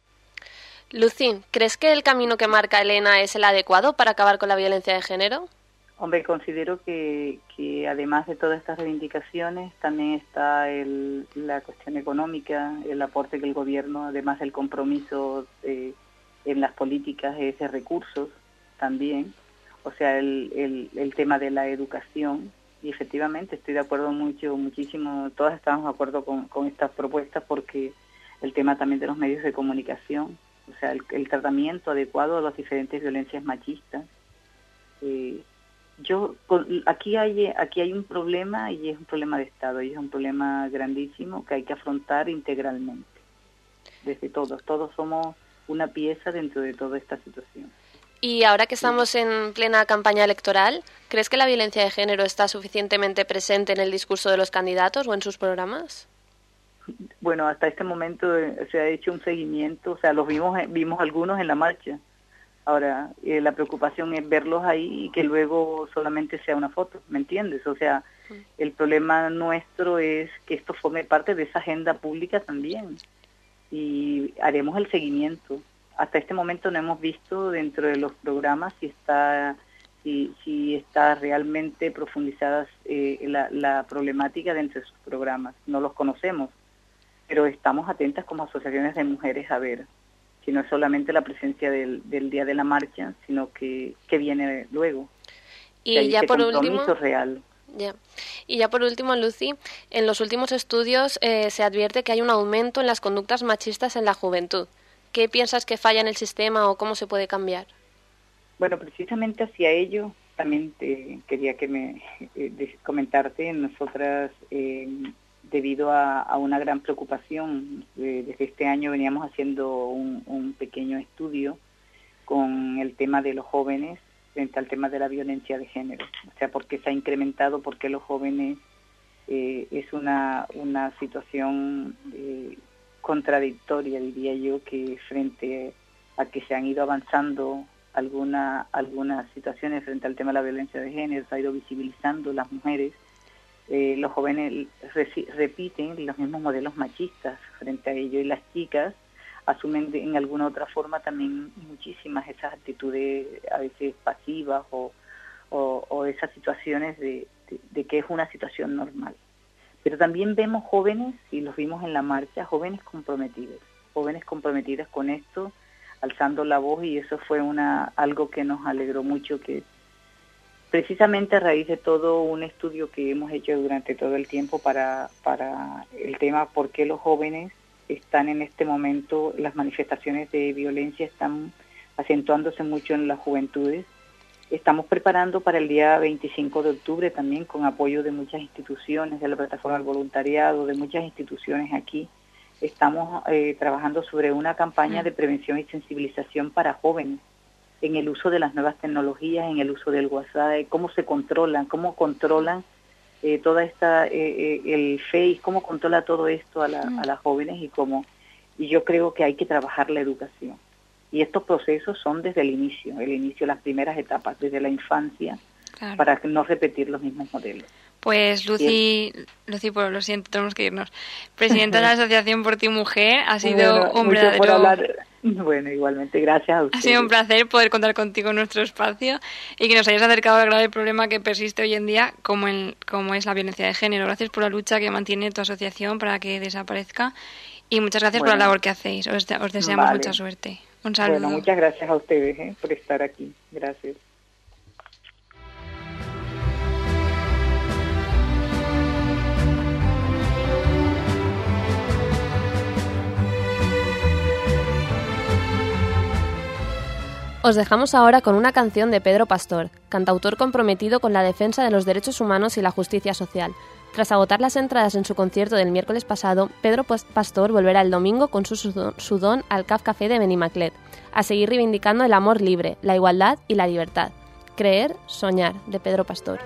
Lucy, ¿crees que el camino que marca Elena es el adecuado para acabar con la violencia de género? Hombre, considero que, que además de todas estas reivindicaciones también está el, la cuestión económica, el aporte que el gobierno, además del compromiso eh, en las políticas de ese recursos también, o sea, el, el, el tema de la educación. Y efectivamente estoy de acuerdo mucho, muchísimo, todas estamos de acuerdo con, con estas propuestas, porque el tema también de los medios de comunicación, o sea, el, el tratamiento adecuado a las diferentes violencias machistas. Eh, yo aquí hay aquí hay un problema, y es un problema de Estado, y es un problema grandísimo que hay que afrontar integralmente, desde todos. Todos somos una pieza dentro de toda esta situación. Y ahora que estamos en plena campaña electoral, ¿crees que la violencia de género está suficientemente presente en el discurso de los candidatos o en sus programas? Bueno, hasta este momento eh, se ha hecho un seguimiento, o sea, los vimos vimos algunos en la marcha. Ahora, eh, la preocupación es verlos ahí y que luego solamente sea una foto, ¿me entiendes? O sea, el problema nuestro es que esto forme parte de esa agenda pública también, y haremos el seguimiento. Hasta este momento no hemos visto dentro de los programas si está si, si está realmente profundizada eh, la, la problemática dentro de sus programas. No los conocemos, pero estamos atentas como asociaciones de mujeres a ver si no es solamente la presencia del, del día de la marcha, sino que, que viene luego. Y que ya por último, real. Ya. Y ya por último, Lucy, en los últimos estudios eh, se advierte que hay un aumento en las conductas machistas en la juventud. ¿Qué piensas que falla en el sistema o cómo se puede cambiar? Bueno, precisamente hacia ello también te quería que me eh, comentarte. Nosotras, eh, debido a, a una gran preocupación, eh, desde este año veníamos haciendo un, un pequeño estudio con el tema de los jóvenes frente al tema de la violencia de género. O sea, por qué se ha incrementado, por qué los jóvenes eh, es una, una situación eh, contradictoria, diría yo, que frente a que se han ido avanzando alguna, algunas situaciones frente al tema de la violencia de género, se ha ido visibilizando las mujeres, eh, los jóvenes reci- repiten los mismos modelos machistas frente a ello, y las chicas asumen de, en alguna otra forma también muchísimas esas actitudes a veces pasivas o, o, o esas situaciones de, de, de que es una situación normal. Pero también vemos jóvenes, y los vimos en la marcha, jóvenes comprometidos, jóvenes comprometidas con esto, alzando la voz, y eso fue una algo que nos alegró mucho, que precisamente a raíz de todo un estudio que hemos hecho durante todo el tiempo para, para el tema por qué los jóvenes están en este momento, las manifestaciones de violencia están acentuándose mucho en las juventudes. Estamos preparando para el día veinticinco de octubre también, con apoyo de muchas instituciones, de la Plataforma del Voluntariado, de muchas instituciones aquí. Estamos eh, trabajando sobre una campaña de prevención y sensibilización para jóvenes en el uso de las nuevas tecnologías, en el uso del WhatsApp, cómo se controlan, cómo controlan eh, toda esta, eh, eh, el Face, cómo controla todo esto a, la, a las jóvenes, y cómo, y yo creo que hay que trabajar la educación. Y estos procesos son desde el inicio, el inicio, las primeras etapas, desde la infancia, claro, para no repetir los mismos modelos. Pues Lucy, Lucy, pues lo siento, tenemos que irnos. Presidenta de la Asociación Por Ti Mujer, ha sido bueno, un verdadero... Por hablar. Bueno, igualmente, gracias a ustedes. Ha sido un placer poder contar contigo en nuestro espacio y que nos hayas acercado al grave problema que persiste hoy en día, como, el, como es la violencia de género. Gracias por la lucha que mantiene tu asociación para que desaparezca, y muchas gracias bueno, por la labor que hacéis. Os, os deseamos vale. mucha suerte. Un saludo. Bueno, muchas gracias a ustedes ¿eh? por estar aquí. Gracias. Os dejamos ahora con una canción de Pedro Pastor, cantautor comprometido con la defensa de los derechos humanos y la justicia social. Tras agotar las entradas en su concierto del miércoles pasado, Pedro Pastor volverá el domingo con su sudón al Caf Café de Benimaclet, a seguir reivindicando el amor libre, la igualdad y la libertad. Creer, soñar, de Pedro Pastor.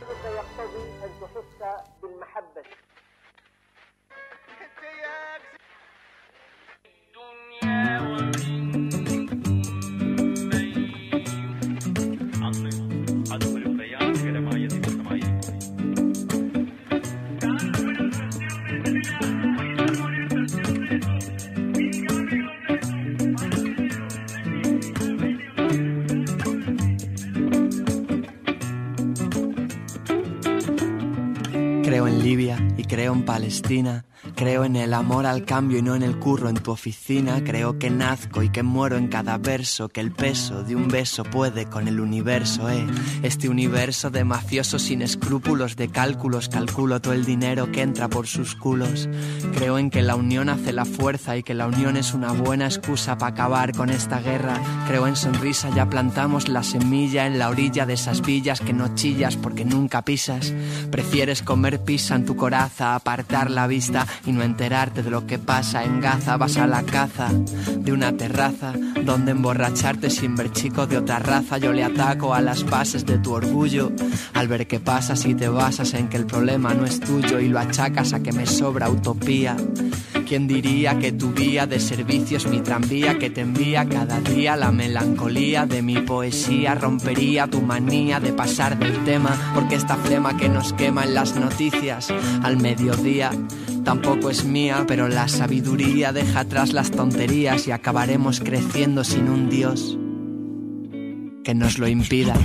Creo en Libia y creo en Palestina. Creo en el amor al cambio y no en el curro en tu oficina. Creo que nazco y que muero en cada verso, que el peso de un beso puede con el universo, eh. Este universo de mafiosos sin escrúpulos, de cálculos, calculo todo el dinero que entra por sus culos. Creo en que la unión hace la fuerza y que la unión es una buena excusa para acabar con esta guerra. Creo en sonrisa, ya plantamos la semilla en la orilla de esas villas que no chillas porque nunca pisas. Prefieres comer pizza en tu coraza, apartar la vista y no enterarte de lo que pasa en Gaza. Vas a la caza de una terraza donde emborracharte sin ver chico de otra raza. Yo le ataco a las bases de tu orgullo al ver qué pasa si te basas en que el problema no es tuyo y lo achacas a que me sobra utopía. ¿Quién diría que tu vía de servicio es mi tranvía que te envía cada día la melancolía de mi poesía? Rompería tu manía de pasar del tema, porque esta flema que nos quema en las noticias al mediodía tampoco es mía, pero la sabiduría deja atrás las tonterías y acabaremos creciendo sin un Dios que nos lo impida.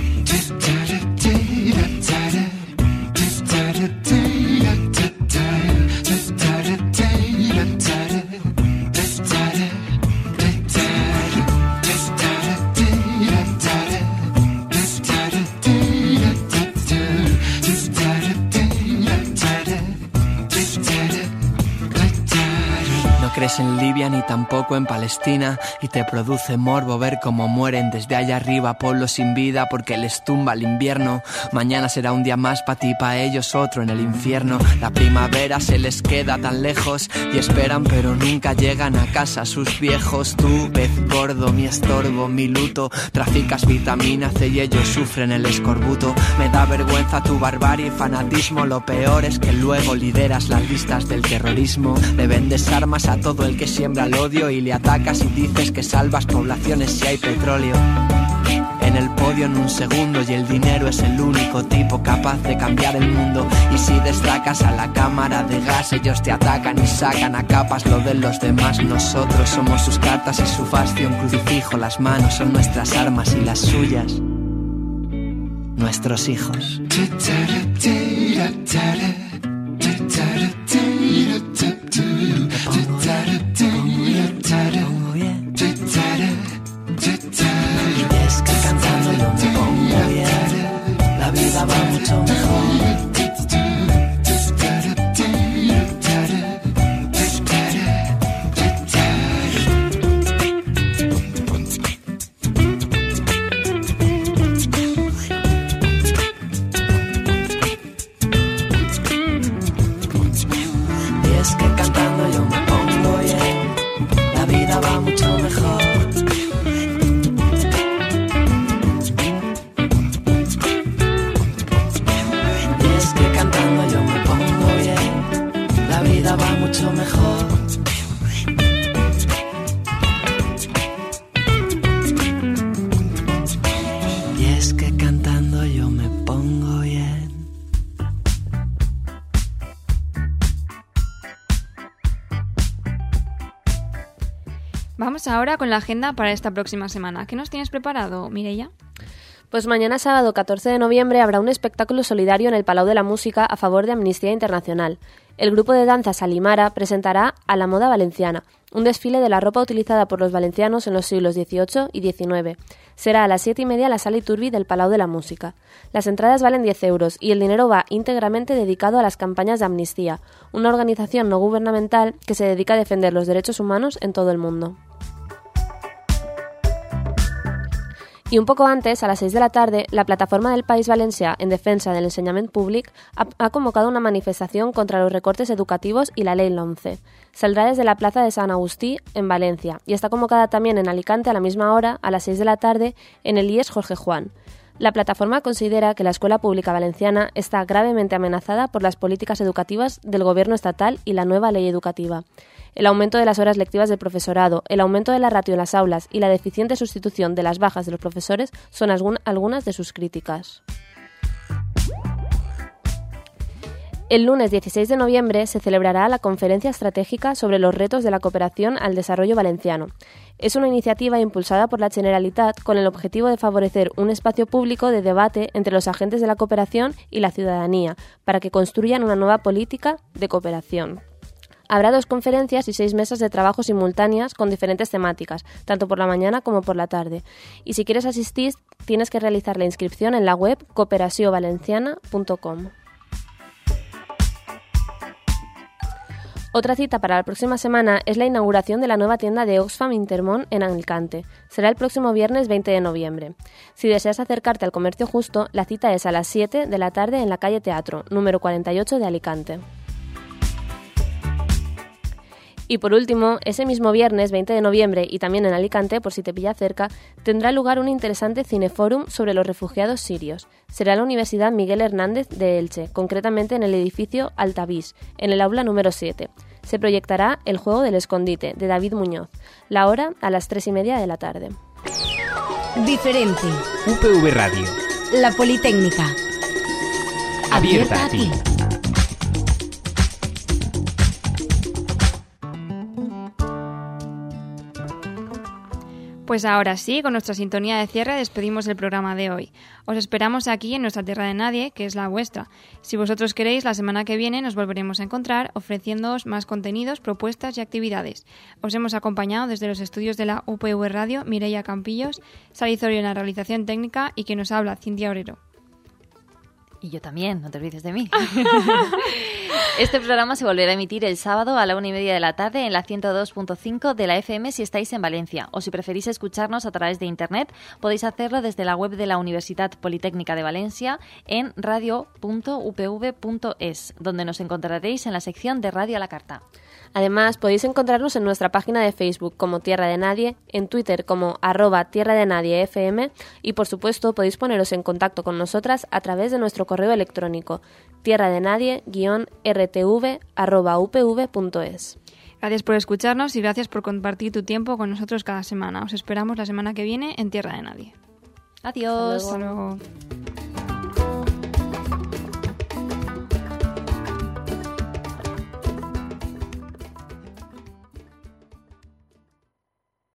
Crees en Libia ni tampoco en Palestina y te produce morbo ver cómo mueren desde allá arriba pueblos sin vida porque les tumba el invierno. Mañana será un día más pa' ti, pa' ellos otro en el infierno. La primavera se les queda tan lejos y esperan pero nunca llegan a casa sus viejos. Tú, pez gordo, mi estorbo, mi luto, traficas vitamina C y ellos sufren el escorbuto. Me da vergüenza tu barbarie y fanatismo, lo peor es que luego lideras las listas del terrorismo. Le vendes armas a todo el que siembra el odio y le atacas y dices que salvas poblaciones si hay petróleo. en el podio en un segundo y el dinero es el único tipo capaz de cambiar el mundo. Y si destacas a la cámara de gas, ellos te atacan y sacan a capas lo de los demás. Nosotros somos sus cartas y su fascio, un crucifijo. Las manos son nuestras armas y las suyas nuestros hijos. Y es que cantando yo me pongo bien, la vida va mucho mejor. Vamos ahora con la agenda para esta próxima semana. ¿Qué nos tienes preparado, Mireia? Pues mañana sábado catorce de noviembre habrá un espectáculo solidario en el Palau de la Música a favor de Amnistía Internacional. El grupo de danza Salimara presentará A la moda valenciana, un desfile de la ropa utilizada por los valencianos en los siglos dieciocho y diecinueve. Será a las siete y media en la Sala Iturbi del Palau de la Música. Las entradas valen diez euros y el dinero va íntegramente dedicado a las campañas de Amnistía, una organización no gubernamental que se dedica a defender los derechos humanos en todo el mundo. Y un poco antes, a las seis de la tarde, la plataforma del País Valencià en defensa del ensenyament públic ha, ha convocado una manifestación contra los recortes educativos y la ley LOMCE. Saldrá desde la plaza de San Agustí, en Valencia, y está convocada también en Alicante a la misma hora, a las seis de la tarde, en el I E S Jorge Juan. La plataforma considera que la escuela pública valenciana está gravemente amenazada por las políticas educativas del gobierno estatal y la nueva ley educativa. El aumento de las horas lectivas del profesorado, el aumento de la ratio en las aulas y la deficiente sustitución de las bajas de los profesores son algunas de sus críticas. El lunes dieciséis de noviembre se celebrará la Conferencia Estratégica sobre los retos de la cooperación al desarrollo valenciano. Es una iniciativa impulsada por la Generalitat con el objetivo de favorecer un espacio público de debate entre los agentes de la cooperación y la ciudadanía para que construyan una nueva política de cooperación. Habrá dos conferencias y seis mesas de trabajo simultáneas con diferentes temáticas, tanto por la mañana como por la tarde. Y si quieres asistir, tienes que realizar la inscripción en la web cooperació valenciana punto com. Otra cita para la próxima semana es la inauguración de la nueva tienda de Oxfam Intermón en Alicante. Será el próximo viernes veinte de noviembre. Si deseas acercarte al comercio justo, la cita es a las siete de la tarde en la calle Teatro, número cuarenta y ocho de Alicante. Y por último, ese mismo viernes veinte de noviembre y también en Alicante, por si te pilla cerca, tendrá lugar un interesante cineforum sobre los refugiados sirios. Será en la Universidad Miguel Hernández de Elche, concretamente en el edificio Altavís, en el aula número siete. Se proyectará El juego del escondite, de David Muñoz, la hora a las tres y media de la tarde. Diferente. U P V Radio. La Politécnica. Abierta a ti. Pues ahora sí, con nuestra sintonía de cierre despedimos el programa de hoy. Os esperamos aquí en nuestra tierra de nadie, que es la vuestra. Si vosotros queréis, la semana que viene nos volveremos a encontrar ofreciéndoos más contenidos, propuestas y actividades. Os hemos acompañado desde los estudios de la U P V Radio, Mireia Campillos, Sara Izorio en la realización técnica y que nos habla, Cintia Orero. Y yo también, no te olvides de mí. Este programa se volverá a emitir el sábado a la una y media de la tarde en la ciento dos punto cinco de la F M si estáis en Valencia. O si preferís escucharnos a través de internet, podéis hacerlo desde la web de la Universidad Politécnica de Valencia en radio punto u p v punto es, donde nos encontraréis en la sección de Radio a la Carta. Además, podéis encontrarnos en nuestra página de Facebook como Tierra de Nadie, en Twitter como arroba Tierra de Nadie F M y, por supuesto, podéis poneros en contacto con nosotras a través de nuestro correo electrónico tierradenadie guión r t v arroba u p v punto es. Gracias por escucharnos y gracias por compartir tu tiempo con nosotros cada semana. Os esperamos la semana que viene en Tierra de Nadie. Adiós. Hasta luego.